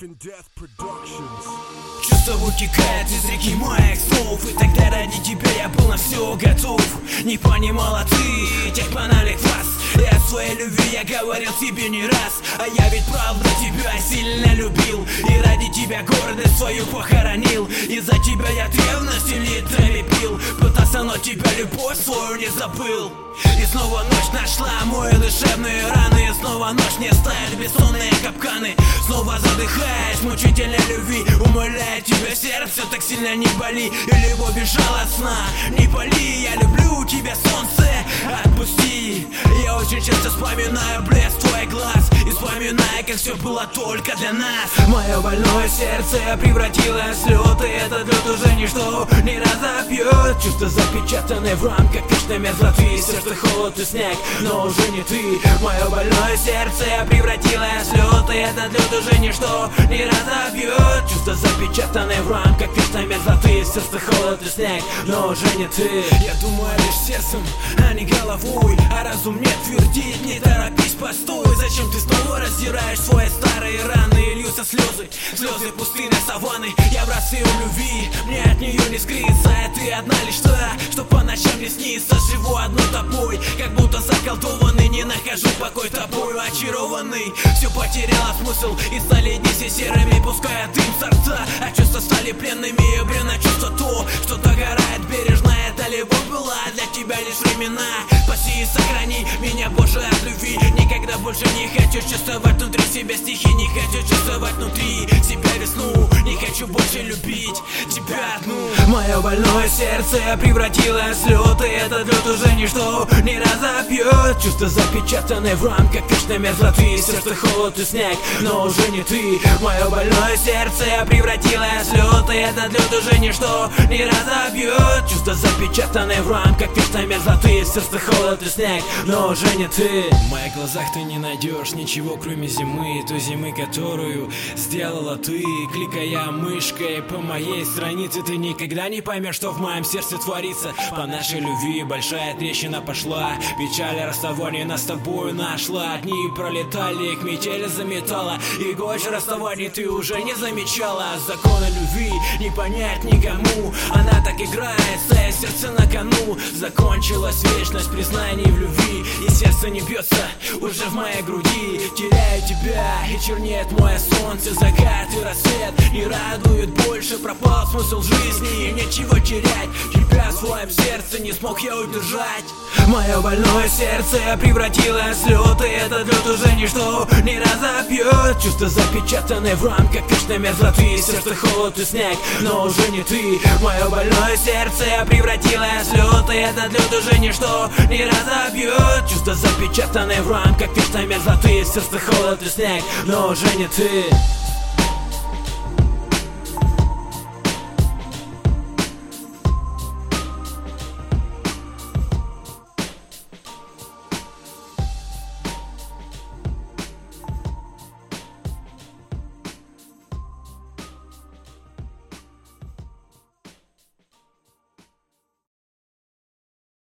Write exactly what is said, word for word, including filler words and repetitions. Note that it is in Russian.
Чувство утекает из реки моих слов, и тогда ради тебя я был на все готов. Не понимала ты тех банальных фраз, и о своей любви я говорил тебе не раз. А я ведь правда тебя сильно любил, и ради тебя гордость свою похоронил. Из-за тебя я ревности литрами пил, пытался, но тебя любовь свою не забыл. И снова ночь нашла мои душевные раны, и снова ночь не ставит бессонные капканы. Снова задыхаясь в мучительной любви, умоляю тебя, сердце, так сильно не боли. И любовь безжалостна, не пали. Я люблю тебя, солнце, отпусти. Я очень часто вспоминаю блеск твоих глаз, и вспоминаю, как все было только для нас. Мое больное сердце превратилось в лед, и этот лед уже ничто не разобьет. Чувства запечатаны в рамках вечной мерзлоты, сердце холод и снег, но уже не ты. Мое больное сердце превратилось в лед, и этот лед уже ничто не разобьет. Чувства запечатаны в рамках вечной мерзлоты, сердце холод и снег, но уже не ты. Я думаю лишь сердцем, а не головой, а разум не твердит, не торопись, постой. Зачем ты снова раздираешь свои старые раны? И льются слезы, слезы пустыны саванны. Я в рассыпу любви, мне от нее не скрыться. А ты одна лишь та, что по ночам не снится. Живу одной тобой, как будто заколдованный, не нахожу покой тобою очарованный. Все потеряло смысл, и стали дни все серыми, пуская дым со рта. А чувства стали пленными, и бренно чувство то, что догорает бережно. Это любовь была для тебя лишь времена. Спаси и сохрани меня, Боже, от любви. Никогда больше не хочу чувствовать внутри себя стихи, не хочу чувствовать внутри себя весну. Не хочу больше любить тебя одну. Мое больное сердце превратилось в лед, и этот лед уже ничто не разобьет. Чувства запечатаны в рамках вечной мерзлоты, сердце холод и снег, но уже не ты. Мое больное сердце превратилось в лед, и этот лед уже ничто не разобьет. Чувства запечатаны в рамках вечной мерзлоты, сердце холод и снег, но уже не ты. В моих глазах ты не найдешь ничего, кроме зимы, той зимы, которую сделала ты. Кликая мышкой по моей странице, ты никогда не поймешь, что в моем сердце творится. По нашей любви большая трещина пошла, печаль расставания нас с тобою нашла. Дни пролетали, их метель заметала, и горечь расставаний ты уже не замечала. Законы любви не понять никому, она так играет, стоя сердце на кону. Закончилась вечность признаний в любви, и сердце не бьется уже в моей груди. Теряю тебя, и чернеет мое солнце, закат и рассвет не радует больше. Пропал смысл жизни, и нечего терять. Тебя в своем сердце не смог я удержать. Мое больное сердце превратилось в лед, и этот лед уже ничто не разобьет. Чувства запечатаны в рамках вечной мерзлоты, сердце холод и снег, но уже не ты. Мое больное сердце превратилось в лед, и этот лед уже ничто не разобьет. Чувства запечатаны в рамках вечной мерзлоты, сердце холод и снег, но уже не ты.